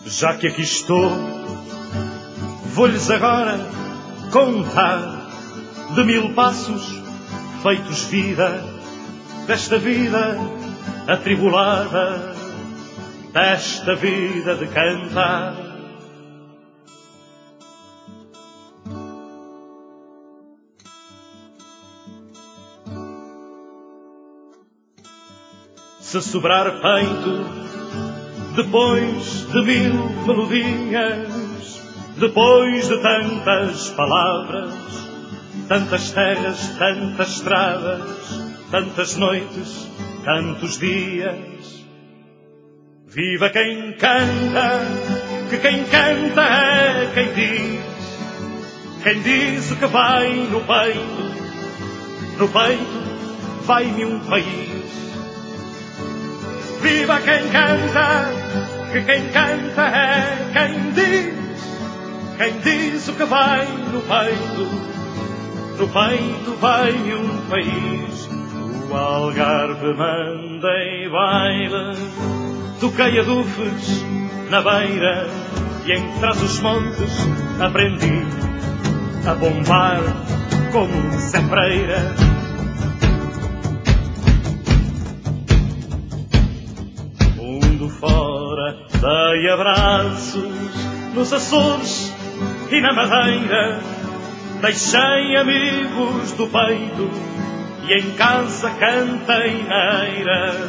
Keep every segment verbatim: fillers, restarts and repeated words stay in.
Já que aqui estou, vou-lhes agora contar de mil passos feitos vida, desta vida atribulada, desta vida de cantar. Se sobrar peito depois de mil melodias, depois de tantas palavras, tantas terras, tantas estradas, tantas noites, tantos dias, viva quem canta, que quem canta é quem diz, quem diz o que vai no peito, no peito vai-me um país. Viva quem canta, que quem canta é quem diz, quem diz o que vai no peito, no peito vai-me um país. O Algarve mandei baile, toquei adufes na beira, e entre os montes aprendi a bombar como sempre. Fora dei abraços nos Açores e na Madeira, deixei amigos do peito e em casa cantei neira.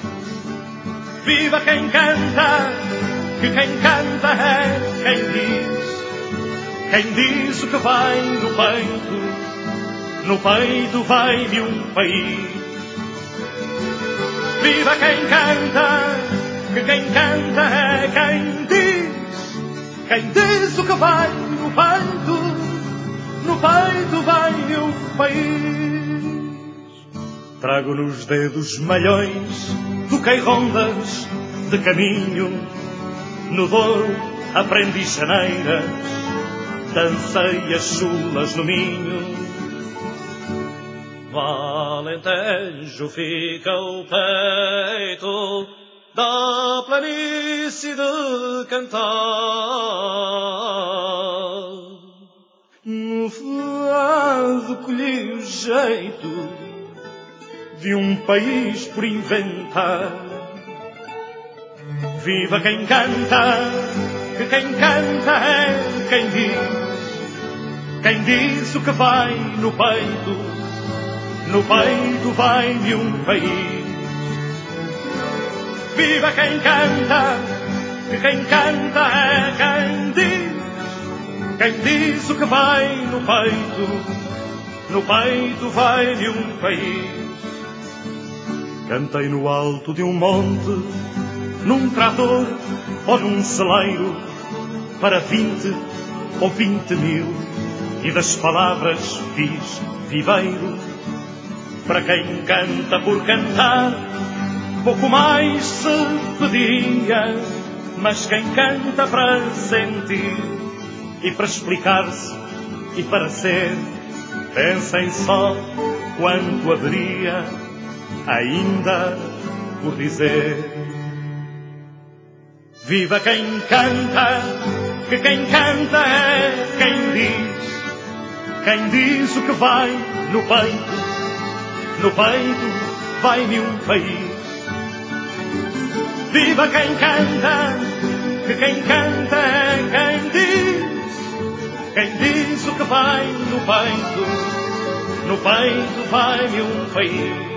Viva quem canta, que quem canta é quem diz, quem diz o que vai no peito, no peito vai-me um país. Viva quem canta, que quem canta é quem diz, quem diz o que vai no peito, no peito vai o país. Trago nos dedos malhões, toquei rondas de caminho, no Douro aprendi chaneiras, dancei as chulas no Minho. No Alentejo fica o peito da planície de cantar, no fado colhi o jeito de um país por inventar. Viva quem canta, que quem canta é quem diz, quem diz o que vai no peito, no peito vai-me um país. Viva quem canta, que quem canta é quem diz, quem diz o que vai no peito, no peito vai-me um país. Cantei no alto de um monte, num trator ou num celeiro, para vinte ou vinte mil, e das palavras fiz viveiro. Para quem canta por cantar, pouco mais se pedia, mas quem canta para sentir e para explicar-se e para ser, pensem só quanto haveria ainda por dizer. Viva quem canta, que quem canta é quem diz, quem diz o que vai no peito, no peito vai-me um país. Viva quem canta, que quem canta é quem diz, quem diz o que vai no peito, no peito vai-me um país.